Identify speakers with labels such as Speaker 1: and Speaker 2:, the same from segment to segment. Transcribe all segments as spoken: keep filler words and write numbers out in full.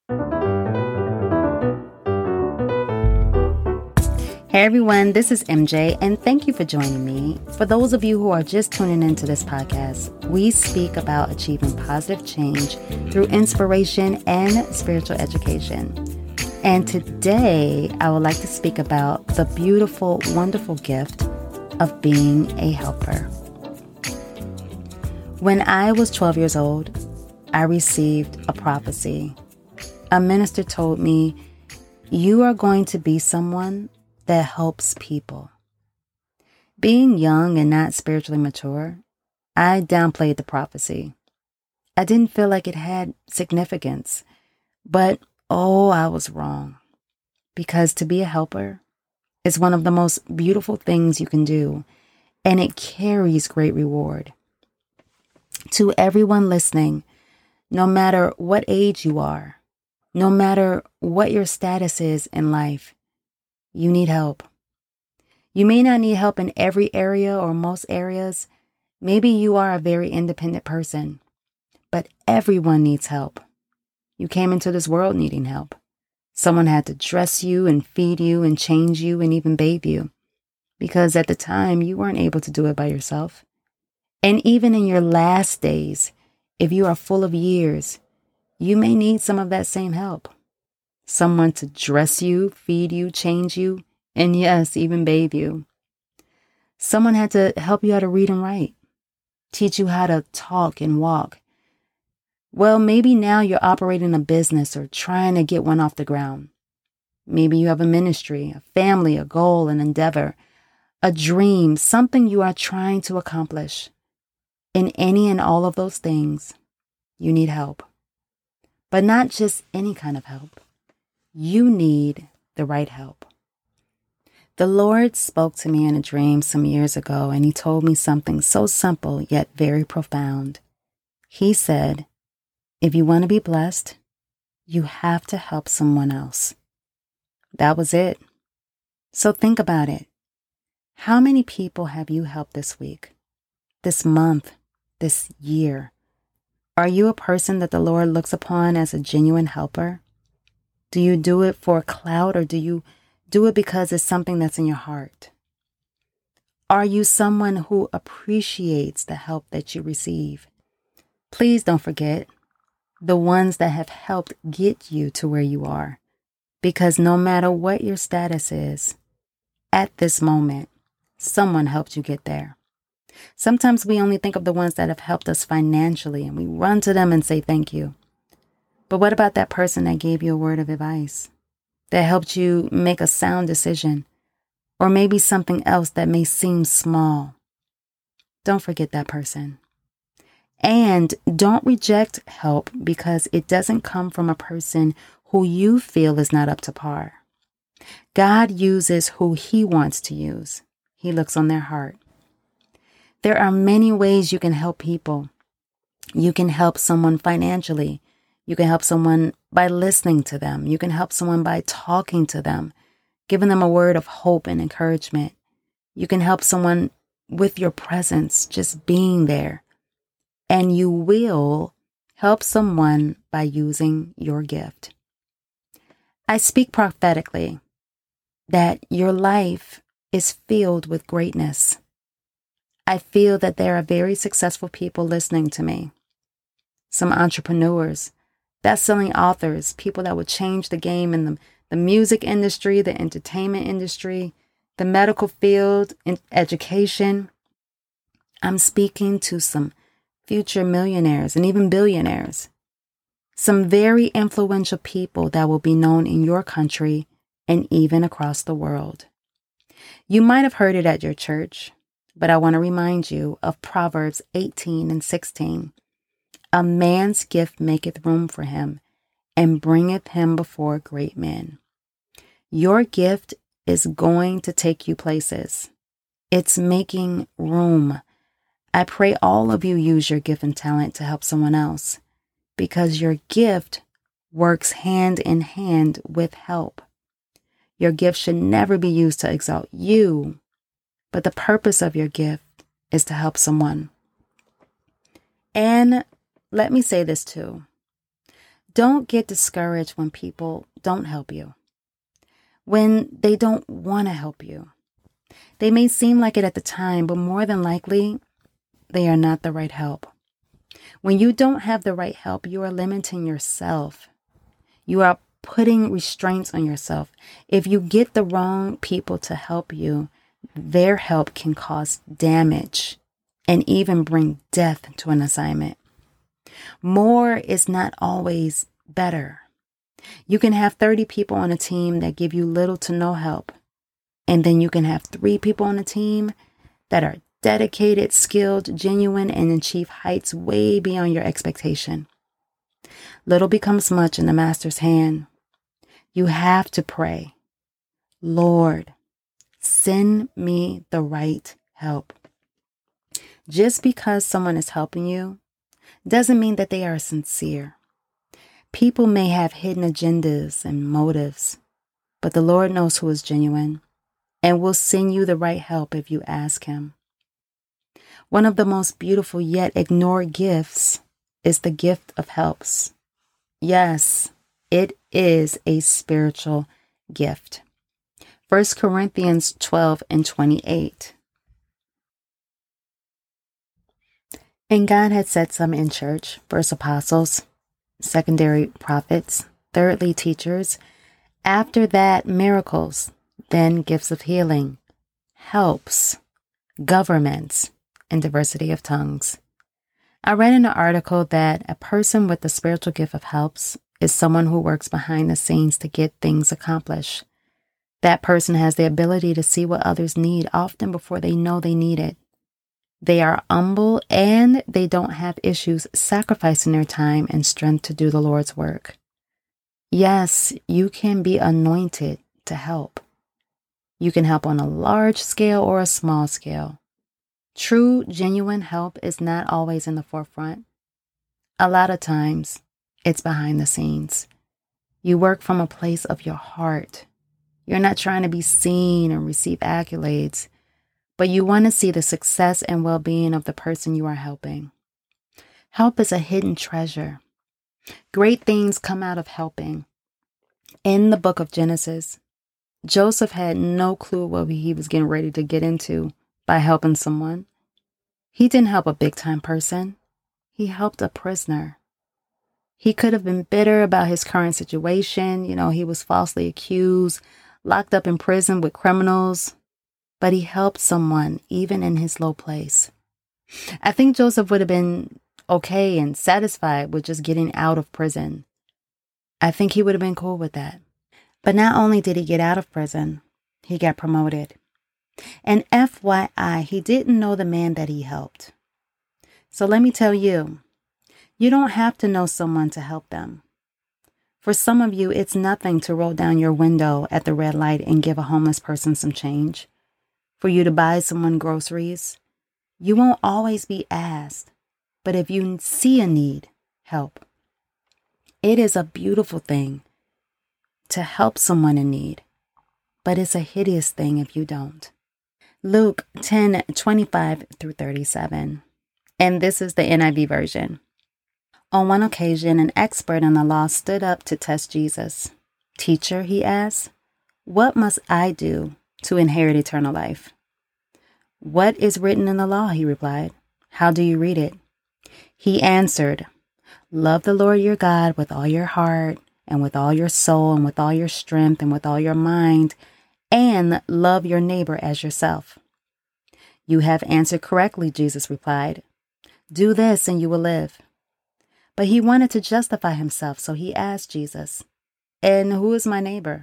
Speaker 1: Hey everyone, this is M J, and thank you for joining me. For those of you who are just tuning into this podcast, we speak about achieving positive change through inspiration and spiritual education. And today, I would like to speak about the beautiful, wonderful gift of being a helper. When I was twelve years old, I received a prophecy. A minister told me, "You are going to be someone that helps people." Being young and not spiritually mature, I downplayed the prophecy. I didn't feel like it had significance, but oh, I was wrong. Because to be a helper is one of the most beautiful things you can do, and it carries great reward. To everyone listening, no matter what age you are, no matter what your status is in life, you need help. You may not need help in every area or most areas. Maybe you are a very independent person, but everyone needs help. You came into this world needing help. Someone had to dress you and feed you and change you and even bathe you, because at the time you weren't able to do it by yourself. And even in your last days, if you are full of years, you may need some of that same help. Someone to dress you, feed you, change you, and yes, even bathe you. Someone had to help you how to read and write, teach you how to talk and walk. Well, maybe now you're operating a business or trying to get one off the ground. Maybe you have a ministry, a family, a goal, an endeavor, a dream, something you are trying to accomplish. In any and all of those things, you need help. But not just any kind of help. You need the right help. The Lord spoke to me in a dream some years ago, and he told me something so simple yet very profound. He said, if you want to be blessed, you have to help someone else. That was it. So think about it. How many people have you helped this week, this month, this year? Are you a person that the Lord looks upon as a genuine helper? Do you do it for clout, or do you do it because it's something that's in your heart? Are you someone who appreciates the help that you receive? Please don't forget the ones that have helped get you to where you are, because no matter what your status is, at this moment, someone helped you get there. Sometimes we only think of the ones that have helped us financially, and we run to them and say thank you. But what about that person that gave you a word of advice, that helped you make a sound decision, or maybe something else that may seem small? Don't forget that person. And don't reject help because it doesn't come from a person who you feel is not up to par. God uses who he wants to use. He looks on their heart. There are many ways you can help people. You can help someone financially. You can help someone by listening to them. You can help someone by talking to them, giving them a word of hope and encouragement. You can help someone with your presence, just being there. And you will help someone by using your gift. I speak prophetically that your life is filled with greatness. I feel that there are very successful people listening to me. Some entrepreneurs, best-selling authors, people that would change the game in the, the music industry, the entertainment industry, the medical field, in education. I'm speaking to some future millionaires and even billionaires. Some very influential people that will be known in your country and even across the world. You might have heard it at your church, but I want to remind you of Proverbs eighteen and sixteen. A man's gift maketh room for him, and bringeth him before great men. Your gift is going to take you places. It's making room. I pray all of you use your gift and talent to help someone else, because your gift works hand in hand with help. Your gift should never be used to exalt you, but the purpose of your gift is to help someone. And let me say this too. Don't get discouraged when people don't help you, when they don't want to help you. They may seem like it at the time, but more than likely, they are not the right help. When you don't have the right help, you are limiting yourself. You are putting restraints on yourself. If you get the wrong people to help you, their help can cause damage and even bring death to an assignment. More is not always better. You can have thirty people on a team that give you little to no help. And then you can have three people on a team that are dedicated, skilled, genuine, and achieve heights way beyond your expectation. Little becomes much in the master's hand. You have to pray, Lord, send me the right help. Just because someone is helping you doesn't mean that they are sincere. People may have hidden agendas and motives, but the Lord knows who is genuine and will send you the right help if you ask Him. One of the most beautiful yet ignored gifts is the gift of helps. Yes, it is a spiritual gift. First Corinthians twelve and twenty-eight. And God had set some in church, first apostles, secondary prophets, thirdly teachers, after that miracles, then gifts of healing, helps, governments, and diversity of tongues. I read in an article that a person with the spiritual gift of helps is someone who works behind the scenes to get things accomplished. That person has the ability to see what others need often before they know they need it. They are humble and they don't have issues sacrificing their time and strength to do the Lord's work. Yes, you can be anointed to help. You can help on a large scale or a small scale. True, genuine help is not always in the forefront. A lot of times, it's behind the scenes. You work from a place of your heart. You're not trying to be seen or receive accolades, but you want to see the success and well-being of the person you are helping. Help is a hidden treasure. Great things come out of helping. In the book of Genesis, Joseph had no clue what he was getting ready to get into by helping someone. He didn't help a big-time person. He helped a prisoner. He could have been bitter about his current situation. You know, he was falsely accused, locked up in prison with criminals, but he helped someone even in his low place. I think Joseph would have been okay and satisfied with just getting out of prison. I think he would have been cool with that. But not only did he get out of prison, he got promoted. And F Y I, he didn't know the man that he helped. So let me tell you, you don't have to know someone to help them. For some of you, it's nothing to roll down your window at the red light and give a homeless person some change. For you to buy someone groceries, you won't always be asked. But if you see a need, help. It is a beautiful thing to help someone in need, but it's a hideous thing if you don't. Luke ten twenty-five through thirty-seven, and this is the N I V version. On one occasion, an expert in the law stood up to test Jesus. "Teacher," he asked, "what must I do to inherit eternal life?" "What is written in the law?" he replied. "How do you read it?" He answered, "Love the Lord your God with all your heart and with all your soul and with all your strength and with all your mind, and love your neighbor as yourself." "You have answered correctly," Jesus replied. "Do this and you will live." But he wanted to justify himself, so he asked Jesus, "And who is my neighbor?"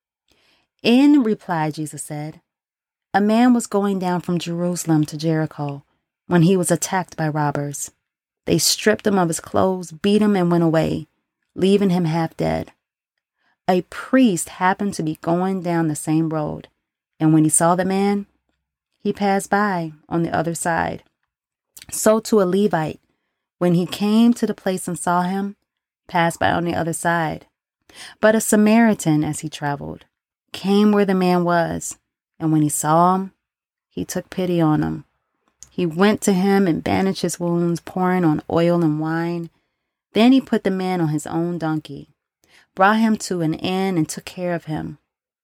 Speaker 1: In reply, Jesus said, "A man was going down from Jerusalem to Jericho when he was attacked by robbers. They stripped him of his clothes, beat him, and went away, leaving him half dead. A priest happened to be going down the same road, and when he saw the man, he passed by on the other side. So too a Levite, when he came to the place and saw him, passed by on the other side. But a Samaritan, as he traveled, came where the man was, and when he saw him, he took pity on him. He went to him and bandaged his wounds, pouring on oil and wine. Then he put the man on his own donkey, brought him to an inn, and took care of him.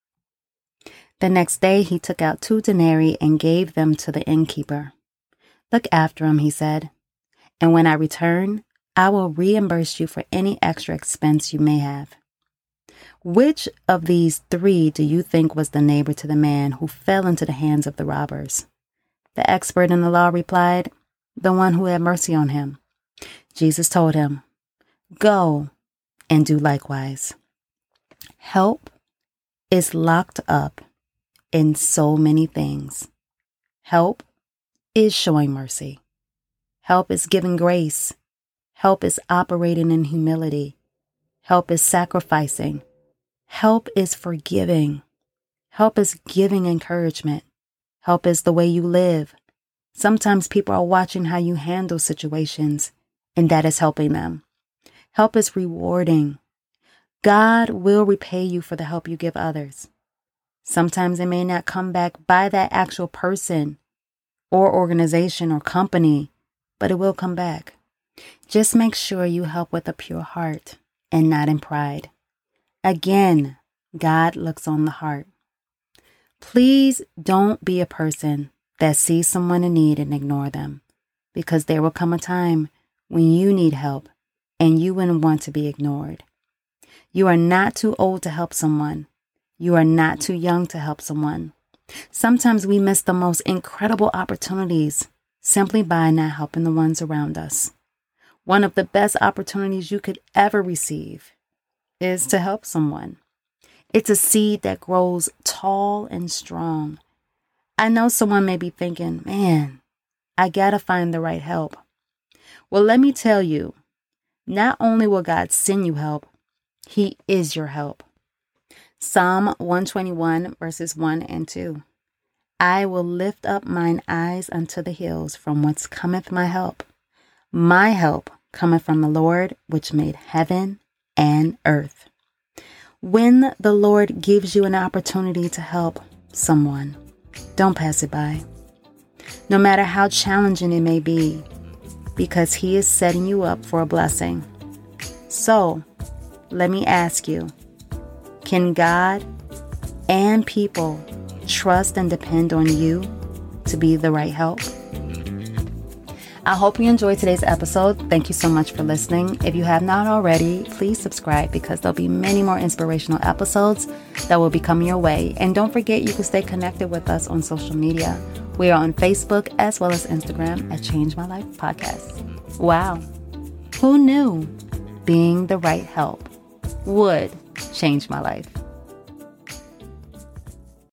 Speaker 1: The next day he took out two denarii and gave them to the innkeeper. Look after him, he said, and when I return, I will reimburse you for any extra expense you may have. Which of these three do you think was the neighbor to the man who fell into the hands of the robbers? The expert in the law replied, the one who had mercy on him. Jesus told him, go and do likewise. Help is locked up in so many things. Help is showing mercy. Help is giving grace. Help is operating in humility. Help is sacrificing. Help is forgiving. Help is giving encouragement. Help is the way you live. Sometimes people are watching how you handle situations, and that is helping them. Help is rewarding. God will repay you for the help you give others. Sometimes it may not come back by that actual person or organization or company, but it will come back. Just make sure you help with a pure heart and not in pride. Again, God looks on the heart. Please don't be a person that sees someone in need and ignore them, because there will come a time when you need help and you wouldn't want to be ignored. You are not too old to help someone. You are not too young to help someone. Sometimes we miss the most incredible opportunities simply by not helping the ones around us. One of the best opportunities you could ever receive is to help someone. It's a seed that grows tall and strong. I know someone may be thinking, man, I gotta find the right help. Well, let me tell you, not only will God send you help, He is your help. Psalm one twenty-one, verses one and two. I will lift up mine eyes unto the hills, from whence cometh my help. My help cometh from the Lord, which made heaven and earth. When the Lord gives you an opportunity to help someone, don't pass it by. No matter how challenging it may be, because He is setting you up for a blessing. So, let me ask you, can God and people trust and depend on you to be the right help? I hope you enjoyed today's episode. Thank you so much for listening. If you have not already, please subscribe, because there'll be many more inspirational episodes that will be coming your way. And don't forget, you can stay connected with us on social media. We are on Facebook as well as Instagram at Change My Life Podcast. Wow. Who knew being the right help would change my life?